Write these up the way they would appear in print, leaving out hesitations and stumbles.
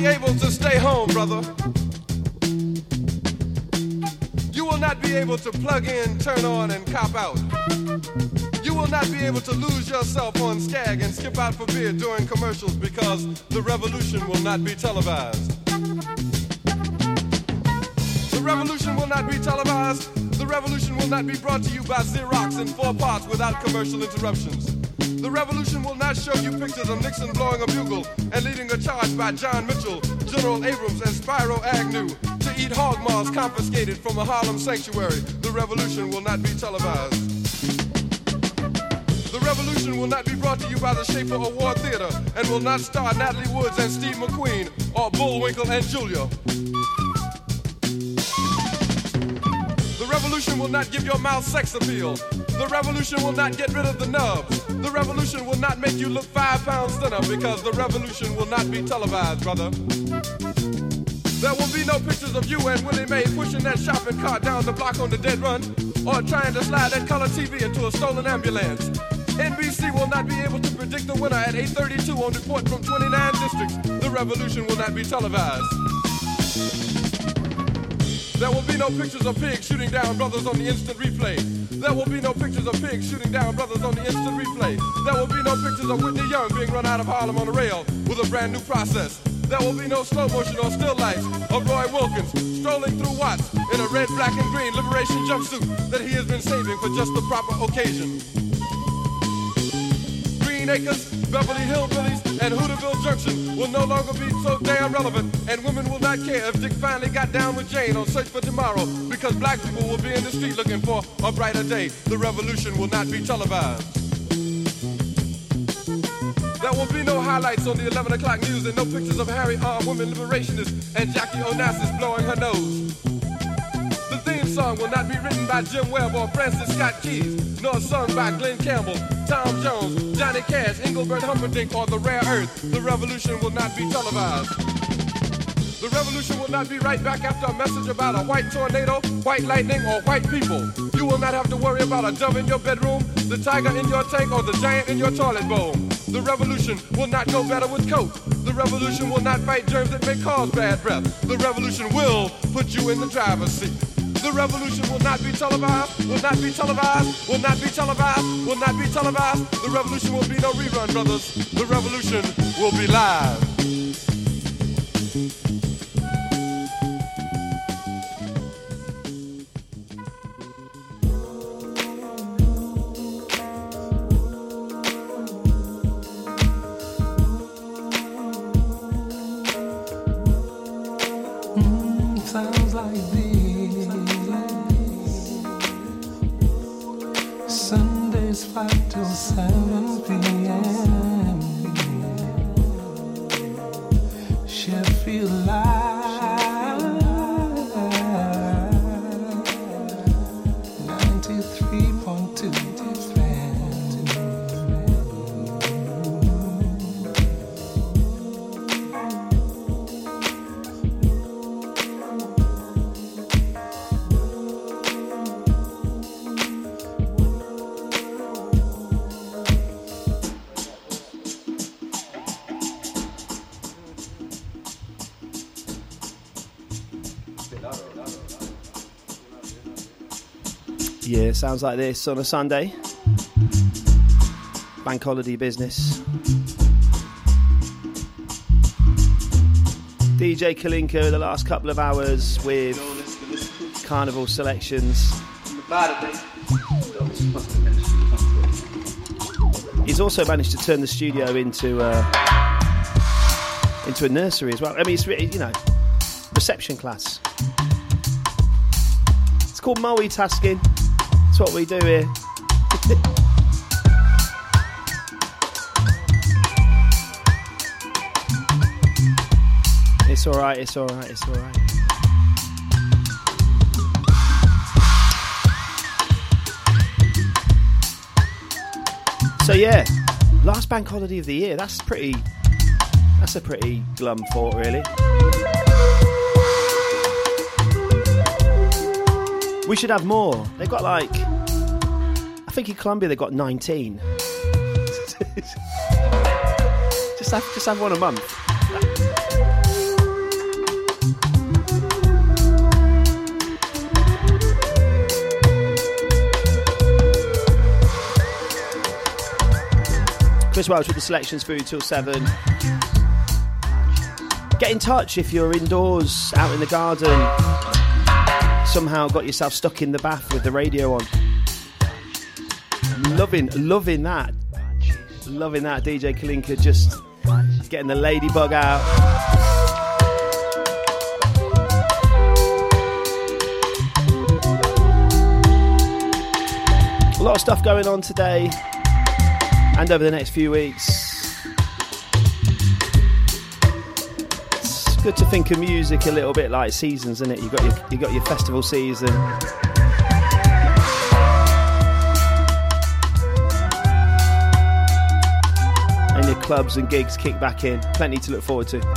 be able to stay home, brother. You will not be able to plug in, turn on, and cop out. You will not be able to lose yourself on Skag and skip out for beer during commercials because the revolution will not be televised. The revolution will not be televised. The revolution will not be brought to you by Xerox in 4 parts without commercial interruptions. The revolution will not show you pictures of Nixon blowing a bugle and leading a charge by John Mitchell, General Abrams, and Spyro Agnew to eat hog maws confiscated from a Harlem sanctuary. The revolution will not be televised. The revolution will not be brought to you by the Schaefer Award Theater and will not star Natalie Woods and Steve McQueen or Bullwinkle and Julia. The revolution will not give your mouth sex appeal. The revolution will not get rid of the nubs. The revolution will not make you look 5 pounds thinner because the revolution will not be televised, brother. There will be no pictures of you and Willie Mae pushing that shopping cart down the block on the dead run or trying to slide that color TV into a stolen ambulance. NBC will not be able to predict the winner at 8:32 on report from 29 districts. The revolution will not be televised. There will be no pictures of pigs shooting down brothers on the instant replay. There will be no pictures of pigs shooting down brothers on the instant replay. There will be no pictures of Whitney Young being run out of Harlem on a rail with a brand new process. There will be no slow motion or still lights of Roy Wilkins strolling through Watts in a red, black, and green liberation jumpsuit that he has been saving for just the proper occasion. Green Acres, Beverly Hillbillies, and Hooterville Junction will no longer be so damn relevant, and women will not care if Dick finally got down with Jane on Search for Tomorrow, because black people will be in the street looking for a brighter day. The revolution will not be televised. There will be no highlights on the 11 o'clock news and no pictures of Harry armed women liberationists and Jackie Onassis blowing her nose. The theme song will not be written by Jim Webb or Francis Scott Keys, nor sung by Glenn Campbell, Tom Jones, Johnny Cash, Engelbert Humperdinck, or The Rare Earth. The revolution will not be televised. The revolution will not be right back after a message about a white tornado, white lightning, or white people. You will not have to worry about a dove in your bedroom, the tiger in your tank, or the giant in your toilet bowl. The revolution will not go better with Coke. The revolution will not fight germs that may cause bad breath. The revolution will put you in the driver's seat. The revolution will not be televised, will not be televised, will not be televised, will not be televised. The revolution will be no rerun, brothers. The revolution will be live. Sounds like this. Sundays 5 till 7 p.m. Sheffield Live 93.2 Yeah, sounds like this on a Sunday. Bank holiday business. DJ Kalinka the last couple of hours with carnival selections. He's also managed to turn the studio into a nursery as well. I mean, it's really, you know, reception class. It's called multitasking. That's what we do here. It's alright, it's alright, it's alright. So yeah, last bank holiday of the year. That's a pretty glum thought, really. We should have more. They've got like, I think in Colombia they've got 19. just have one a month. Chris Welch with the selections for you till 7. Get in touch if you're indoors, out in the garden, somehow got yourself stuck in the bath with the radio on. Loving that. Loving that. DJ Kalinka just getting the ladybug out. A lot of stuff going on today and over the next few weeks. It's good to think of music a little bit like seasons, isn't it? You got your festival season. And your clubs and gigs kick back in. Plenty to look forward to.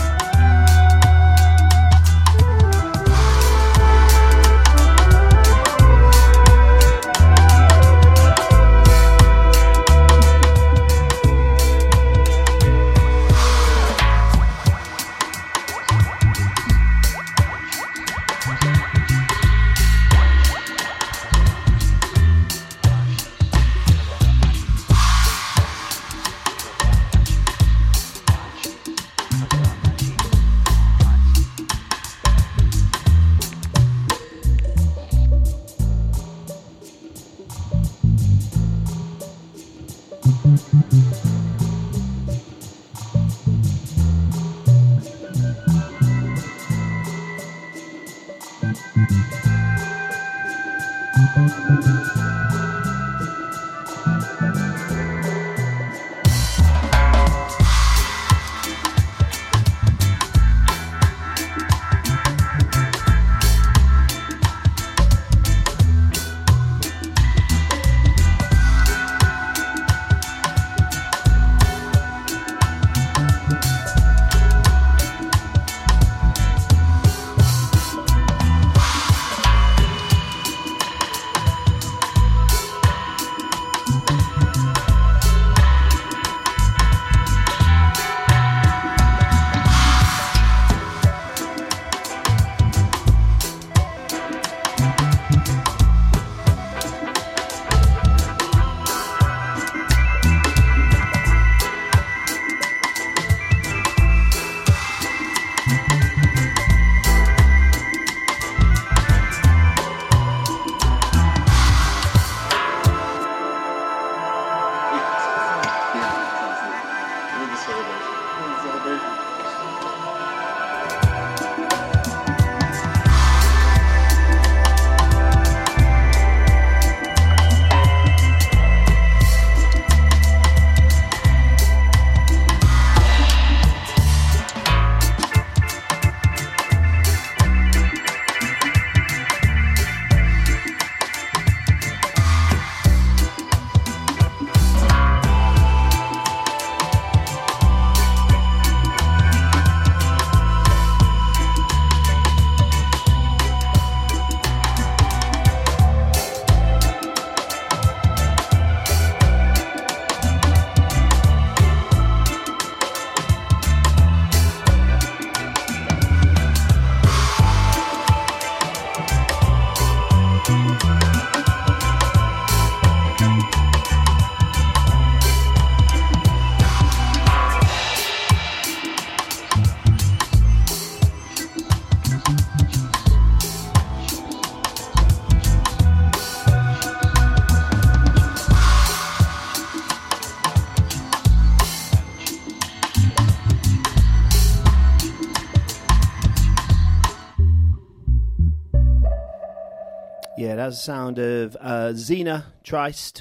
Yeah, that's the sound of Xena Trist,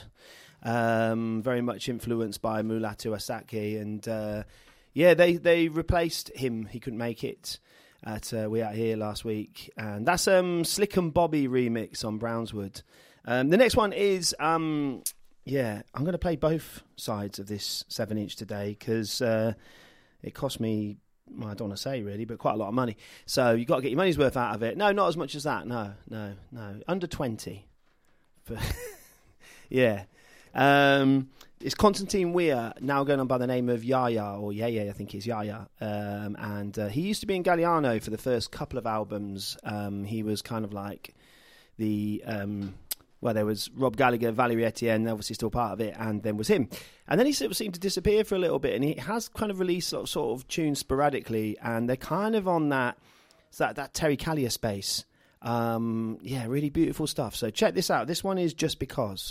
very much influenced by Mulatu Asake, and they replaced him. He couldn't make it at We Out Here last week, and that's Slick and Bobby remix on Brownswood. The next one is I'm going to play both sides of this 7-inch today because it cost me, well, I don't want to say really, but quite a lot of money. So you've got to get your money's worth out of it. No, not as much as that. No. Under 20. But yeah. It's Constantine Weir, now going on by the name of Yaya, or Yaya, I think it's Yaya. And he used to be in Galliano for the first couple of albums. He was kind of like the Well, there was Rob Gallagher, Valerie Etienne, obviously still part of it, and then was him. And then he sort of seemed to disappear for a little bit, and he has kind of released sort of tunes sporadically, and they're kind of on that Terry Callier space. Yeah, really beautiful stuff. So check this out. This one is Just Because.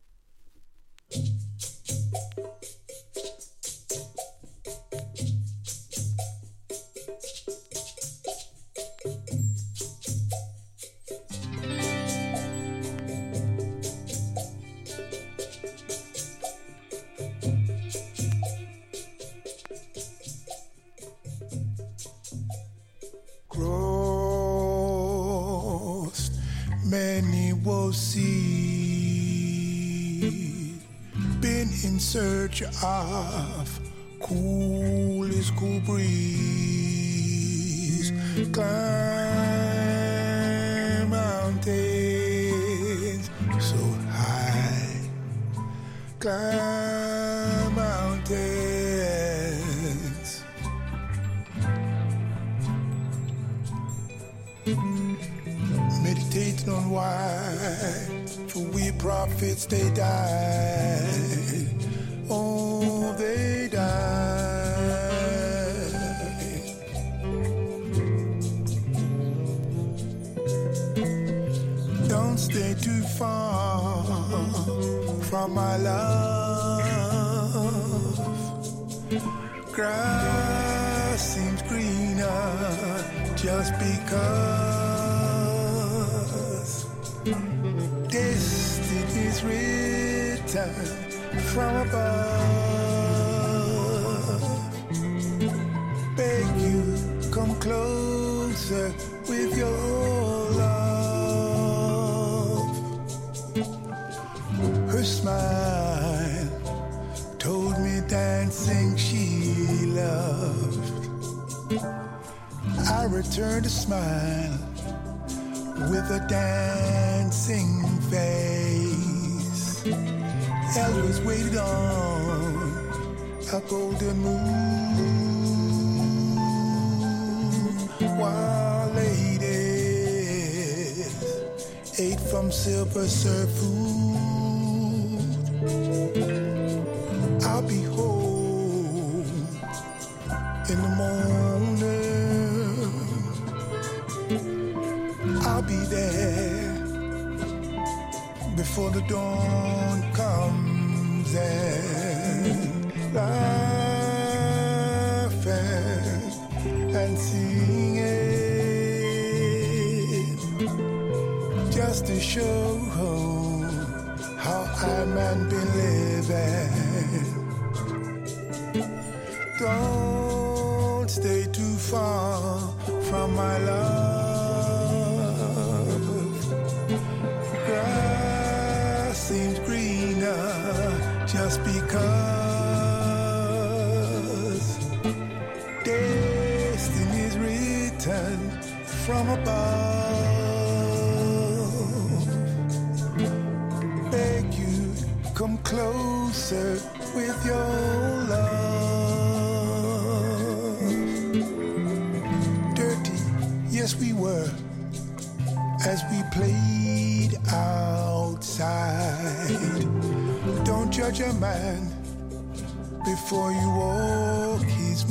Many will see, been in search of coolest cool breeze, climb mountains so high, climb mountains. Meditating on why, for we prophets they died. Oh, they died. Don't stay too far from my love. Grass seems greener just because. Destiny is written from above. Beg you, come closer with your love. Her smile told me dancing she loved. I returned a smile with a dancing face. Elders waited on a golden moon, while ladies ate from silver served food. I'll be home in the morning. I'll be there before the dawn comes, and laughing and singing, just to show how I man been living. Don't stay too far from my love. Grass seems greener just because. Destiny is written from above. Beg you, come closer with your love. Dirty, yes we were, as we played outside. Don't judge a man before you walk his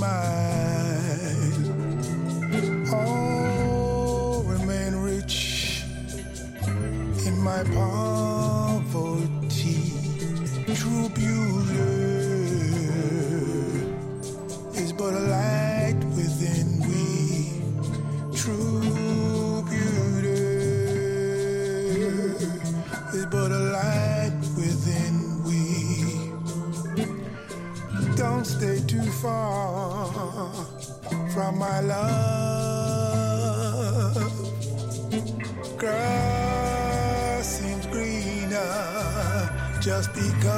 mile. All remain rich in my poverty. True beauty is but a light within we. True beauty is but a light within we. Don't stay too far from my love. Grass seems greener just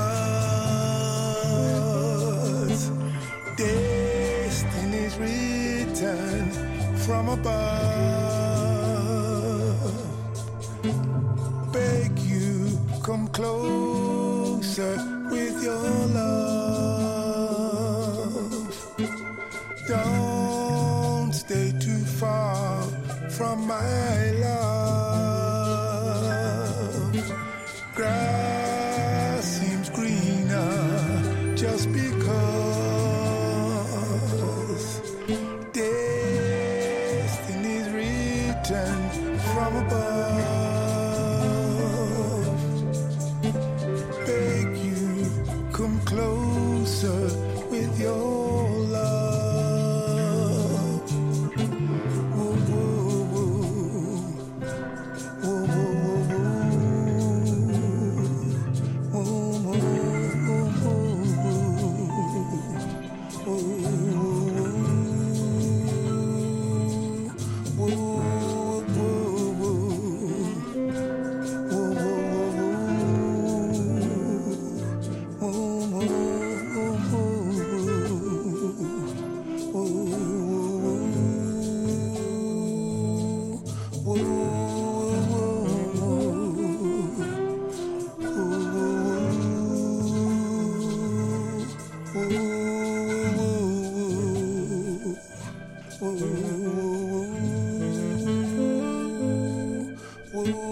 because. Destiny's written from above. Beg you, come closer with your love. Don't stay too far from my love.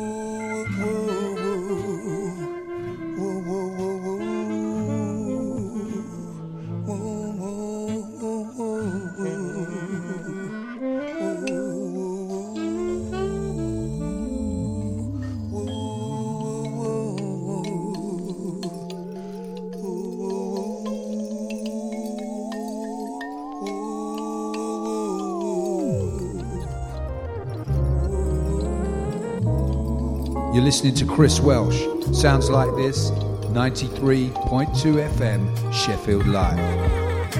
You're listening to Chris Welsh. Sounds like this. 93.2 FM, Sheffield Live.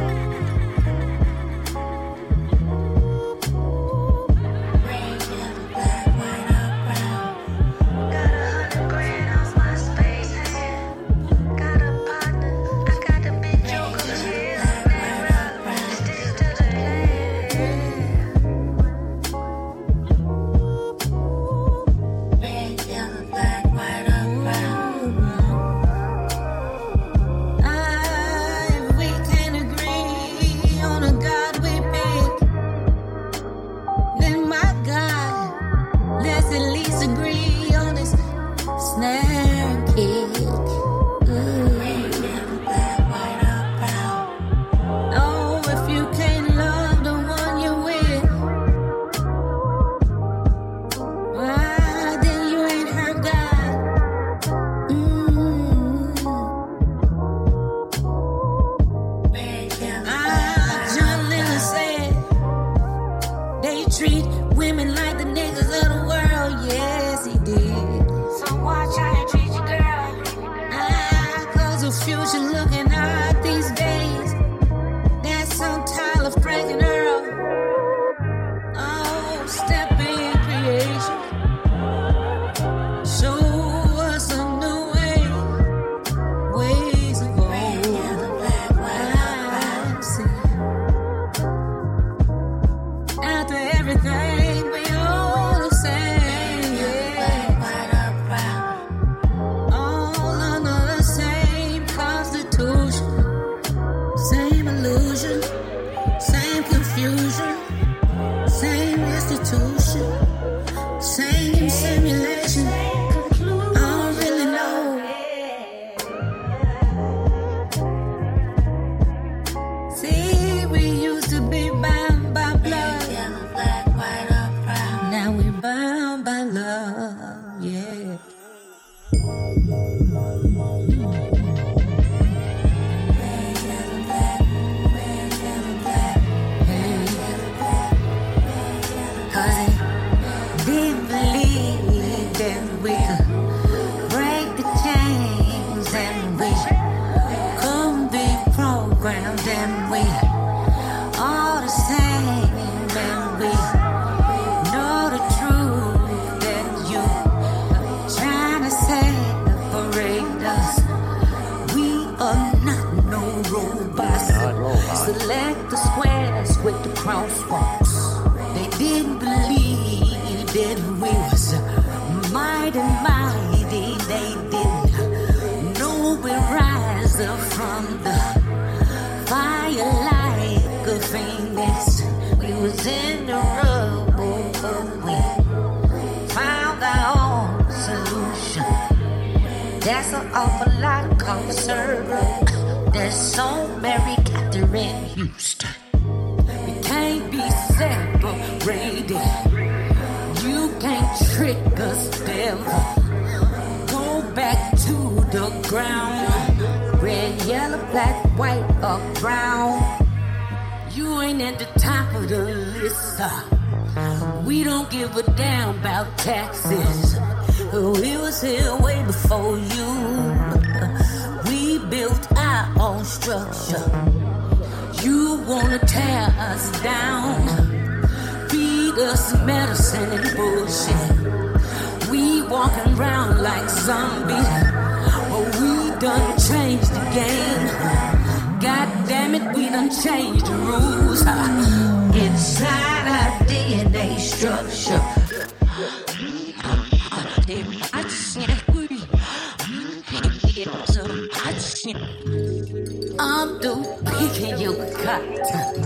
I'm through picking your cotton.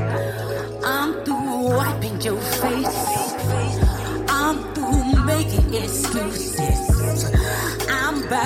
I'm through wiping your face. I'm through making excuses.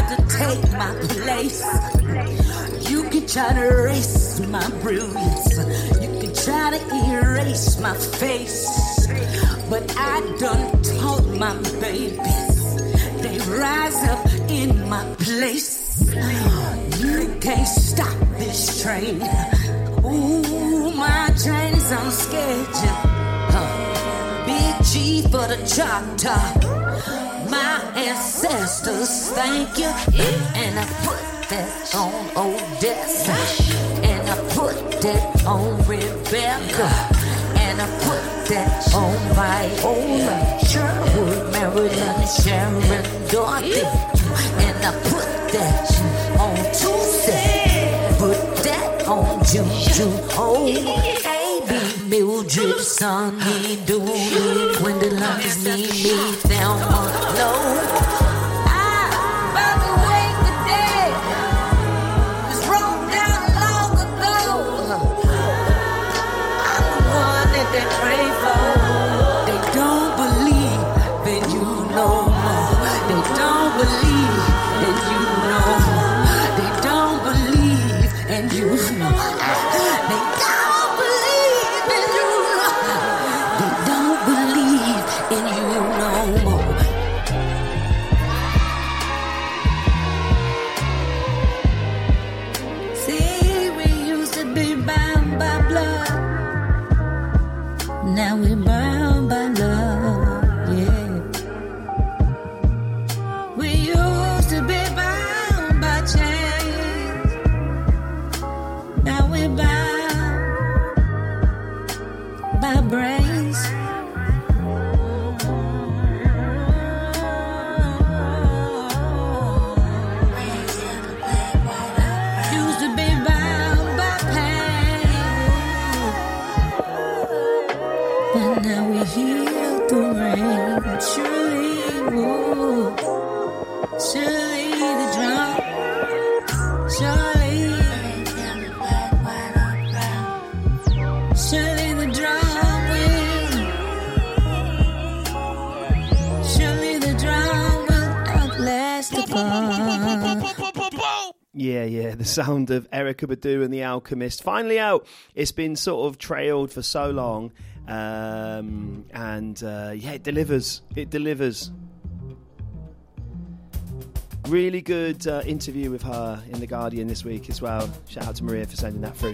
to take my place. You can try to erase my brilliance. You can try to erase my face. But I done taught my babies. They rise up in my place. You can't stop this train. Ooh, my train's on schedule. Big G for the charter. My ancestors, thank you. And I put that on Odessa. And I put that on Rebecca. And I put that on Viola, Sherwood, Maryland, Sharon, Dorothy. And I put that on Tuesday. Put that on June. Oh, baby, Mildred, Sonny, Dooley, Gwendolyn, me, Thelma, Low. Now we're bound by love, yeah. We used to be bound by chains. Now we're bound by brains. Used to be bound by pain. And now we hear the rain. Surely, whoa, surely the drum. Surely, surely the drum will. Surely the drum will outlast the gun. Yeah, the sound of Erykah Badu and The Alchemist. Finally out. It's been sort of trailed for so long. It delivers. It delivers. Really good interview with her in The Guardian this week as well. Shout out to Maria for sending that through.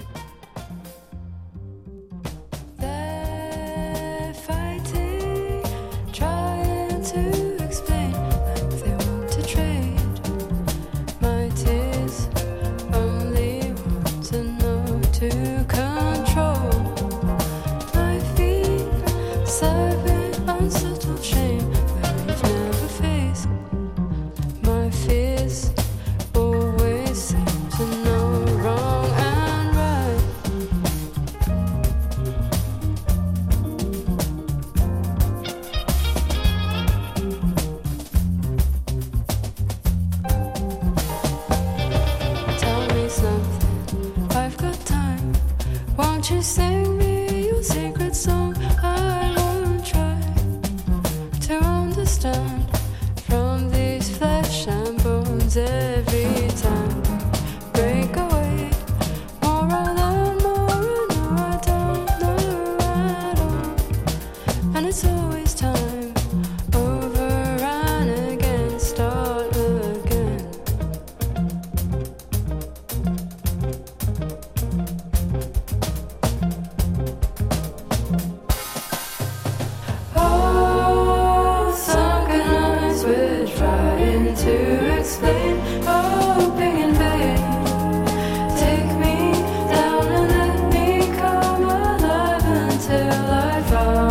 They're fighting, trying to explain, like they want to trade. My tears only want to know to control. My feet serving unsettled shame where we've never faced. My fears always seem to know wrong and right. Tell me something, I've got time. Won't you sing me your secret song? I won't try to understand from these flesh and bones every time. Break away, more I learn, more I know I don't know at all. And it's always time over and again, start again. Oh, sunken eyes we're trying to explain, hoping in vain. Take me down and let me come alive until I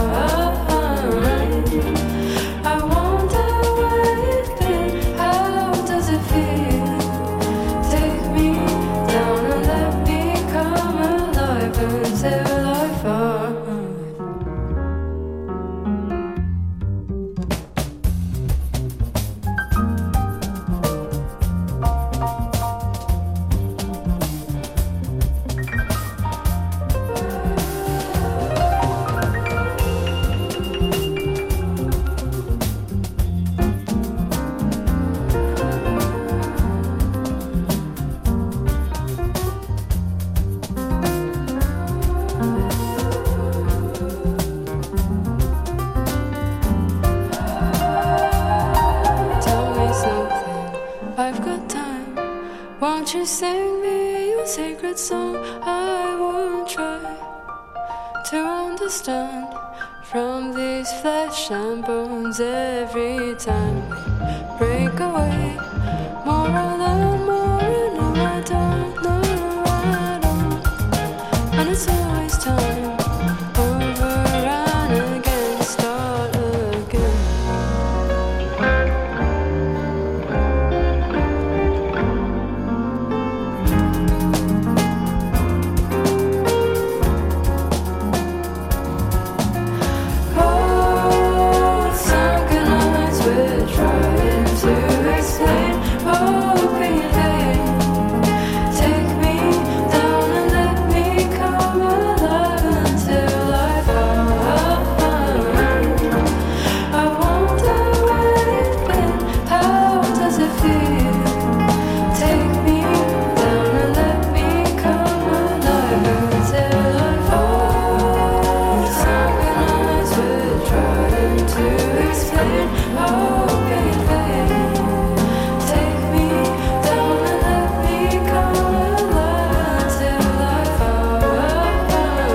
find. I wonder where you've been, how does it feel? Take me down and let me come alive until I find. I've got time. Won't you sing me your sacred song? I won't try to understand from these flesh and bones every time we break away. More alone, more and no, I don't know, I don't. And it's always time over and again, start again. Oh, sunken eyes, we're trying to explain. Hoping in vain. Take me down and let me come alive until I find. I wonder where you've been. How does it feel? Take me down and let me come alive until I find. Sunken eyes, we're trying to explain. Hoping in vain. Take me down and let me come alive till I find.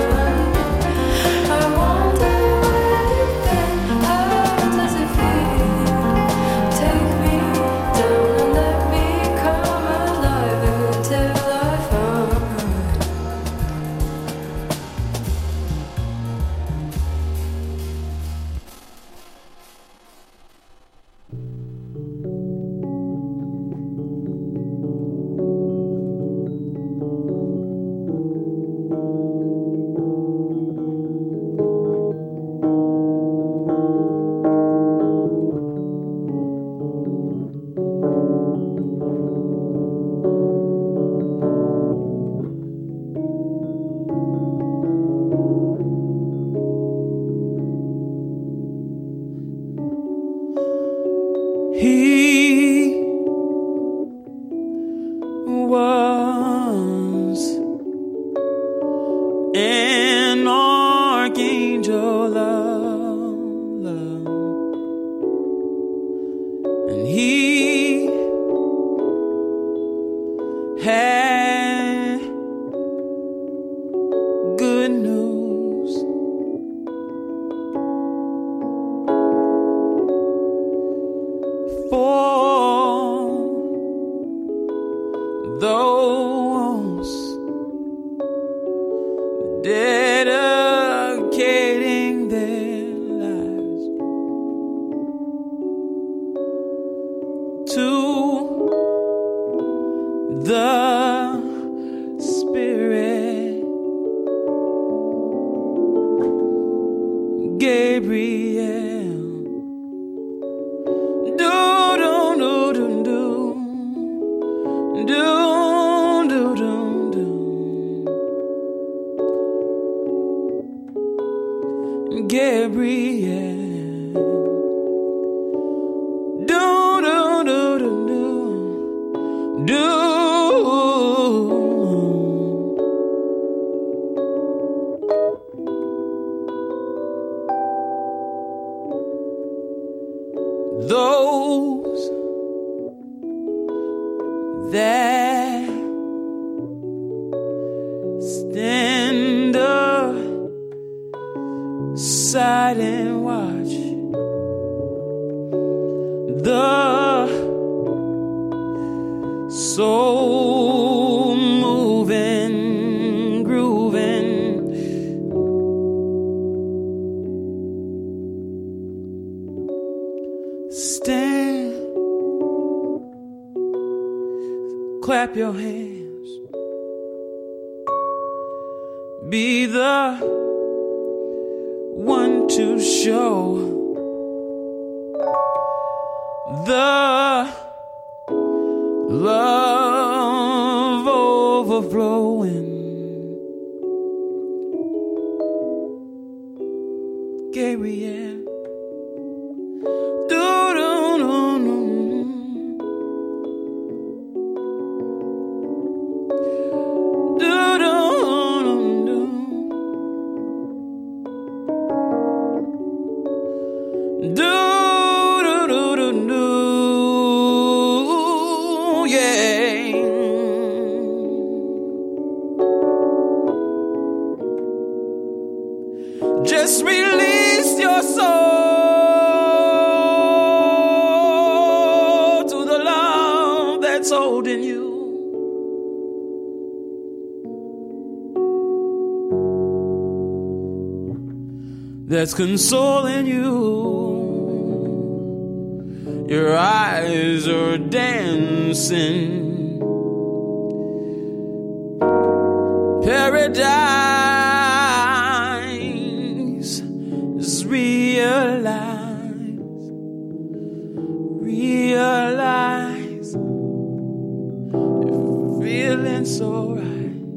I wonder where you've been. How does it feel? Take me down and let me come alive until I find. He was an archangel of love, and he had good news. For those dedicating their lives to the Spirit, Gabriel. Do do do do do do do do. Gabriel. Do do do do do do. Those that stand aside and watch the soul moving, grooving. Stand, clap your hands, be the one to show the love overflowing. Gabriel. Do that's holding you. That's consoling you. Your eyes are dancing. Paradise is realize you're feeling so right.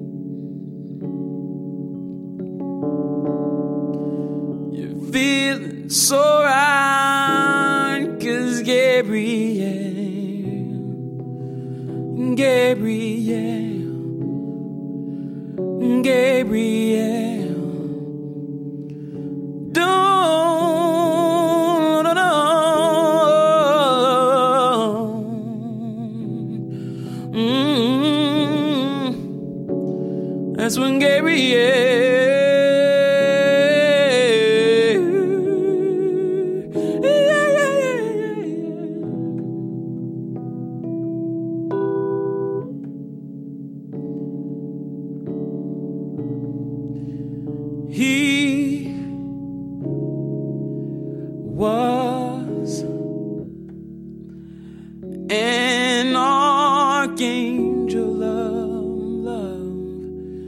Feeling so right, 'cause Gabrielle, that's when Gabrielle. He was an archangel of love,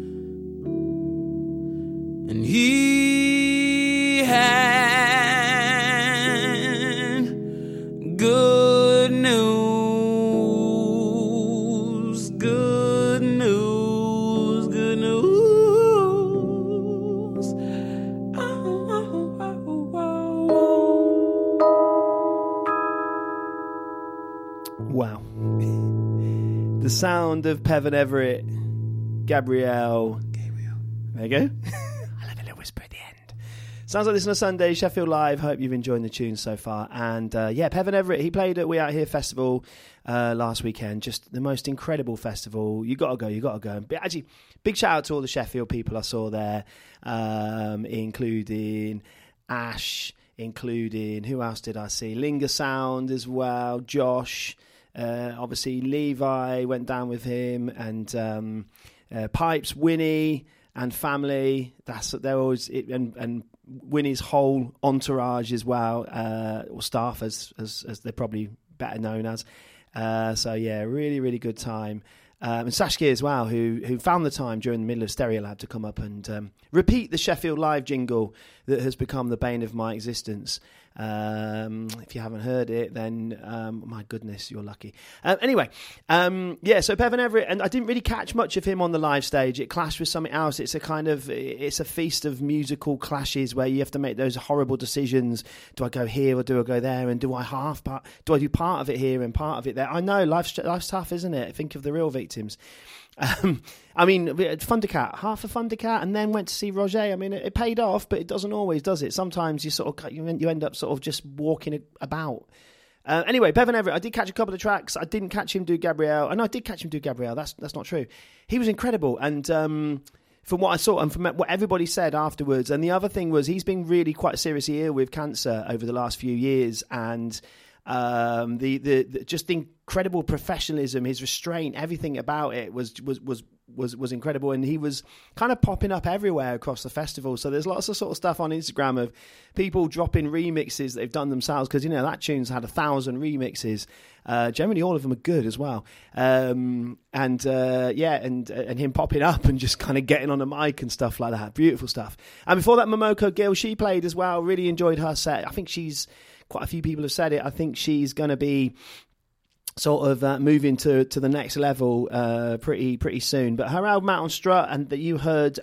and he had good news, good news, good news. Wow. The sound of Peven Everett, Gabrielle. There you go. I love a little whisper at the end. Sounds like this on a Sunday, Sheffield Live. Hope you've enjoyed the tunes so far. And yeah, Peven Everett, he played at We Out Here Festival last weekend. Just the most incredible festival. You got to go. But actually, big shout out to all the Sheffield people I saw there, including Ash, including, who else did I see? Linger Sound as well, Josh. Obviously Levi went down with him, and Pipes, Winnie and family. They're always and Winnie's whole entourage as well, or staff as they're probably better known as. So yeah, really, really good time. And Saskia as well, who found the time during the middle of Stereolab to come up and repeat the Sheffield Live jingle that has become the bane of my existence. If you haven't heard it, then my goodness, you're lucky. Anyway, yeah, so Peven Everett, and I didn't really catch much of him on the live stage. It clashed with something else. It's a feast of musical clashes where you have to make those horrible decisions. Do I go here or do I go there? And do I do part of it here and part of it there? I know life's tough, isn't it? Think of the real victims. I mean, Thundercat, half a Thundercat, and then went to see Roger. I mean, it paid off, but it doesn't always, does it? Sometimes you end up sort of just walking about. Anyway, Peven Everett, I did catch a couple of tracks. I didn't catch him do Gabrielle. I know I did catch him do Gabrielle. That's not true. He was incredible, and from what I saw and from what everybody said afterwards, and the other thing was he's been really quite seriously ill with cancer over the last few years, and the just incredible professionalism, his restraint, everything about it was incredible, and he was kind of popping up everywhere across the festival. So there's lots of sort of stuff on Instagram of people dropping remixes that they've done themselves, because that tune's had 1,000 remixes. Generally all of them are good as well, and him popping up and just kind of getting on the mic and stuff like that. Beautiful stuff. And before that, Momoko Gill, she played as well. Really enjoyed her set. I think quite a few people have said it. I think she's going to be sort of moving to the next level pretty soon. But her album Out on Strut, and that you heard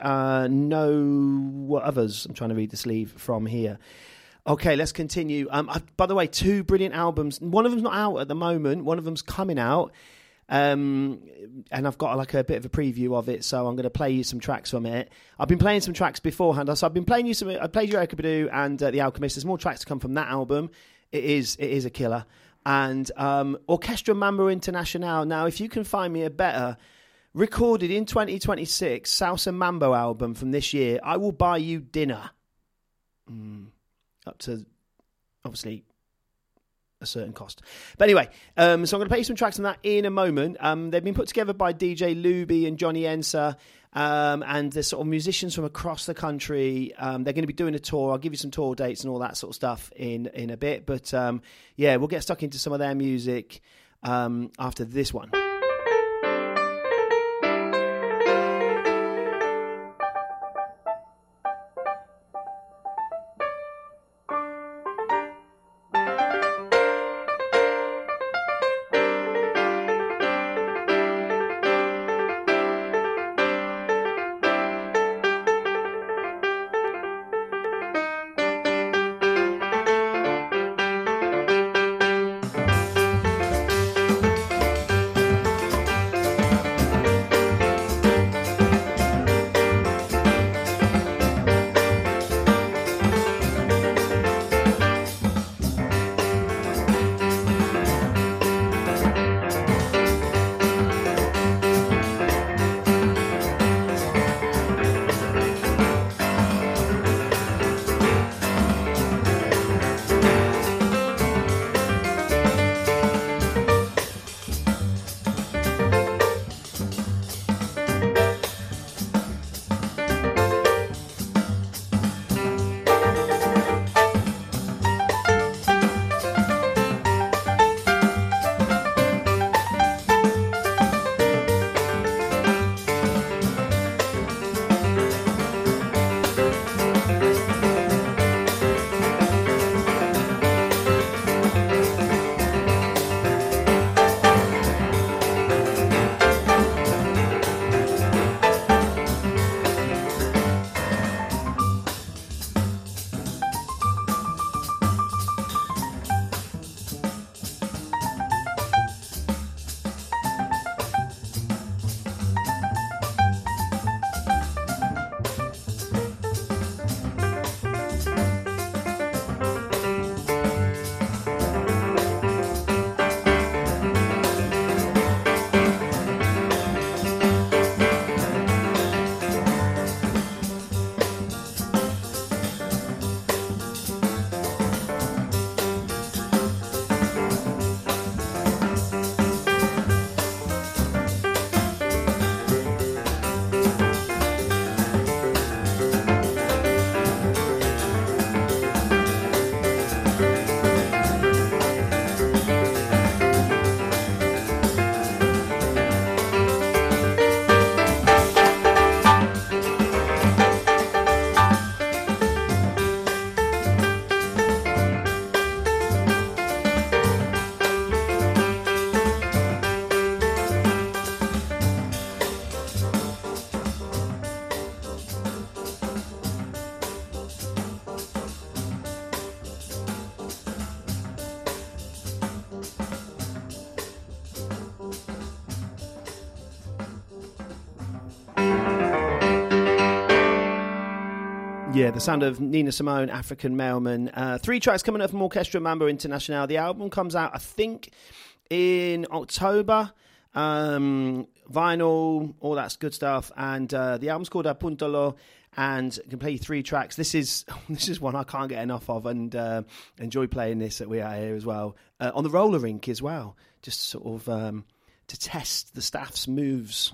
what others. I'm trying to read the sleeve from here. Okay, let's continue. By the way, 2 brilliant albums. One of them's not out at the moment. One of them's coming out. And I've got like a bit of a preview of it, so I'm going to play you some tracks from it. I've been playing some tracks beforehand, so I've been playing you some. I played you Erykah Badu and The Alchemist. There's more tracks to come from that album. It is a killer. And Orchestra Mambo Internacional. Now, if you can find me a better recorded in 2026 Salsa Mambo album from this year, I will buy you dinner. Up to obviously a certain cost. But anyway, so I'm going to play some tracks on that in a moment. They've been put together by DJ Luby and Johnny Enser, and they're sort of musicians from across the country. They're going to be doing a tour. I'll give you some tour dates and all that sort of stuff in a bit. But yeah, we'll get stuck into some of their music after this one. Yeah, the sound of Nina Simone, African Mailman. 3 tracks coming up from Orchestra Mambo International. The album comes out, I think, in October. Vinyl, all that good stuff. And the album's called Apuntalo, and you can play 3 tracks. This is one I can't get enough of, and enjoy playing this at We Are Here as well. On the roller rink as well, just sort of to test the staff's moves.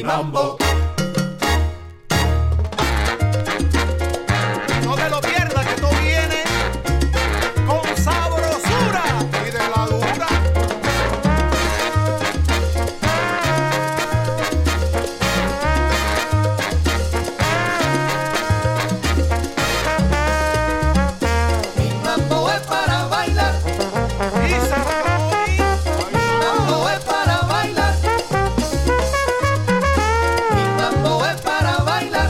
mi mambo. No te lo pierdas que tú vienes con sabrosura y de la dura. Mi mambo es para bailar. Y se Mi mambo es para bailar. Mi mambo es para bailar.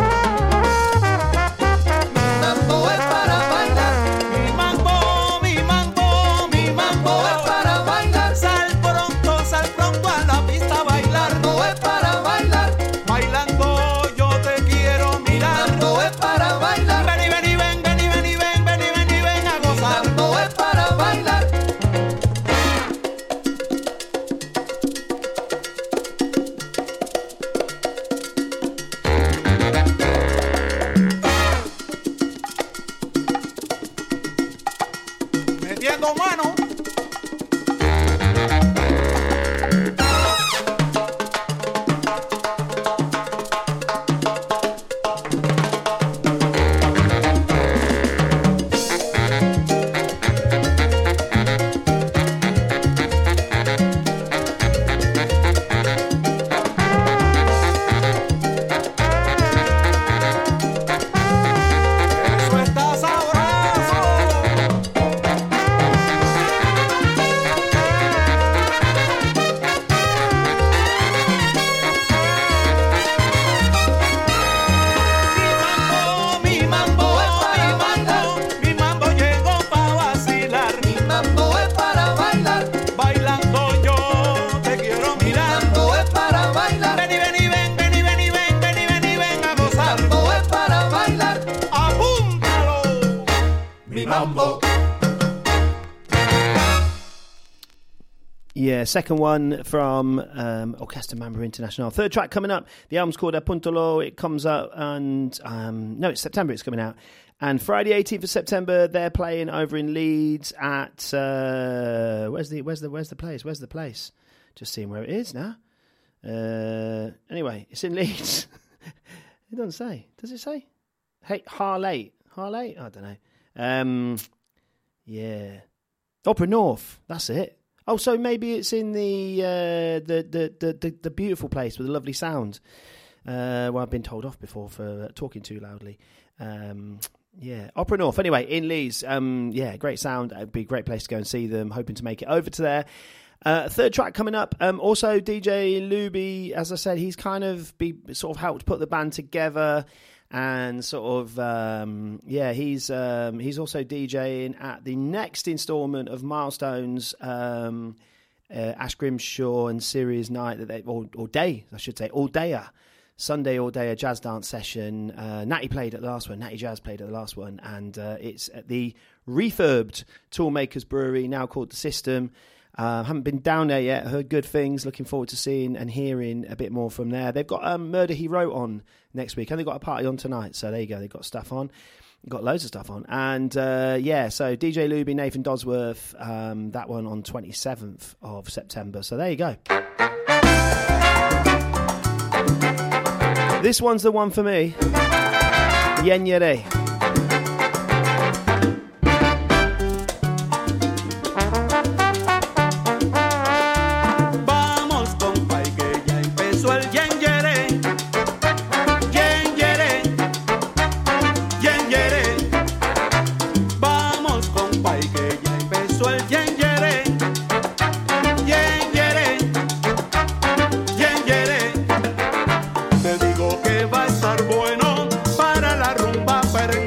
Mi mambo es para bailar. mi mambo, mi mambo, mi Mi mambo es para bailar. Sal pronto a la pista a bailar. Mi mambo es para bailar. Bailando yo te quiero Mi mirar. mambo es para bailar. Ven y ven y ven, ven y ven y ven, ven y ven y ven a Mi gozar. mambo es para bailar. Metiendo mano. Eso está sabroso. Mi mambo es para bailar. Mi mambo llegó para vacilar. Mi mambo es para bailar. Bailando yo te quiero Mi mirar. mambo es para bailar. Ven y ven y ven, ven y ven y ven, ven y ven y ven a gozar. Mi mambo es para bailar. Apúntalo. Mi mambo. Yeah, second one from Orchestra Mambo International. Third track coming up. The album's called Apuntalo. It comes out and no, it's September. It's coming out, and Friday 18th of September they're playing over in Leeds at where's the place? Just seeing where it is now. Anyway, it's in Leeds. It doesn't say. Does it say? Hey, Harley. I don't know. Yeah, Opera North. That's it. Oh, so maybe it's in the beautiful place with the lovely sound. Well, I've been told off before for talking too loudly. Yeah, Opera North. Anyway, in Leeds. Yeah, great sound. It'd be a great place to go and see them. Hoping to make it over to there. Third track coming up. Also, DJ Luby, as I said, he's kind of sort of helped put the band together. And sort of, he's also DJing at the next instalment of Milestones, Ash Grimshaw and Series Night, all day, I should say, all day, Sunday all day, a jazz dance session. Natty played at the last one, Natty Jazz played at the last one, and it's at the refurbed Toolmakers Brewery, now called The System. Haven't been down there yet, heard good things, looking forward to seeing and hearing a bit more from there. They've got Murder He Wrote on next week, and they've got a party on tonight, so there you go, they've got stuff on. Got loads of stuff on. And so DJ Luby, Nathan Dodsworth, that one on 27th of September, so there you go. This one's the one for me. Yen Yere. Te digo que va a estar bueno para la rumba perrera.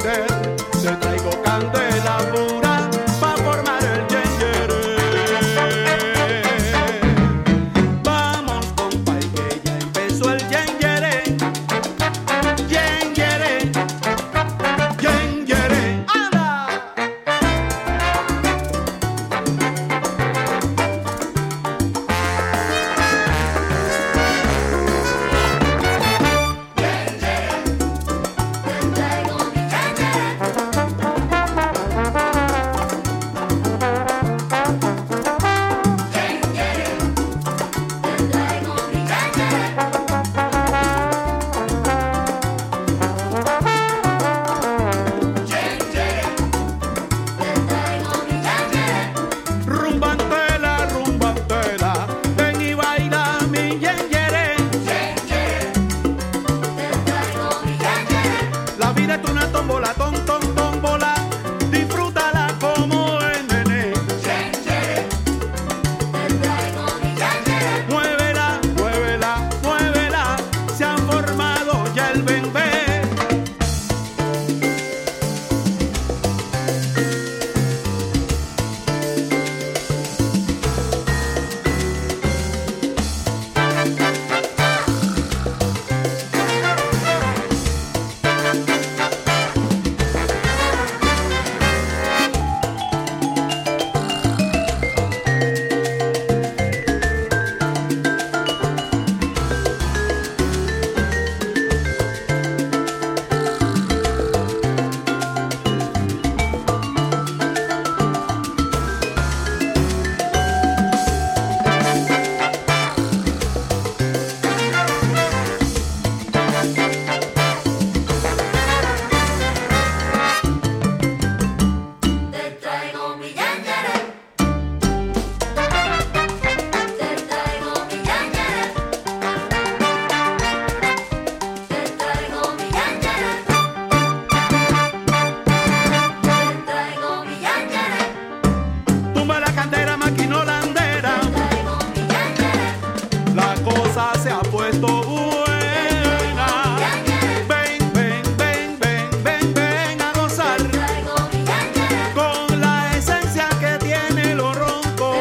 cosa se ha puesto buena. Ven, ven, ven, ven, ven, ven a gozar con la esencia que tiene lo ronco.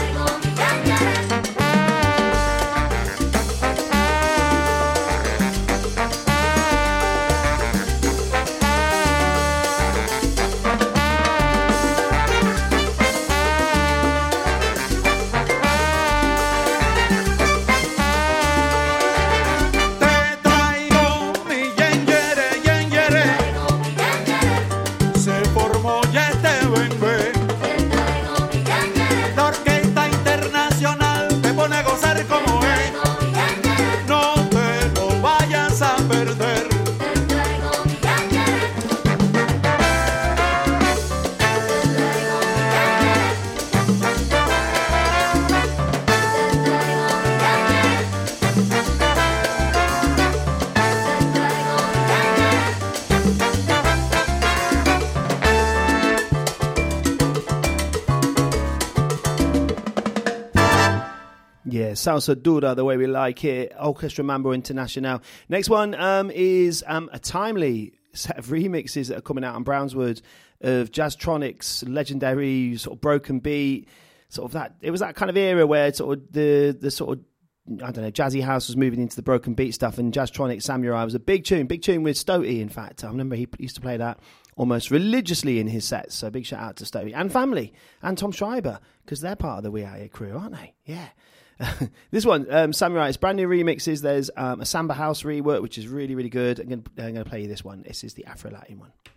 Salsa Dura, the way we like it. Orchestra Mambo International. Next one is a timely set of remixes that are coming out on Brownswood of Jazztronic's legendary sort of broken beat. Sort of that. It was that kind of era where sort of the sort of, I don't know, jazzy house was moving into the broken beat stuff, and Jazztronic Samurai was a big tune with Stotey. In fact, I remember he used to play that almost religiously in his sets. So big shout out to Stotey and family and Tom Schreiber, because they're part of the We Are Here crew, aren't they? Yeah. This one, Samurai, it's brand new remixes. There's a Samba House rework, which is really, really good. I'm going to play you this one. This is the Afro-Latin one.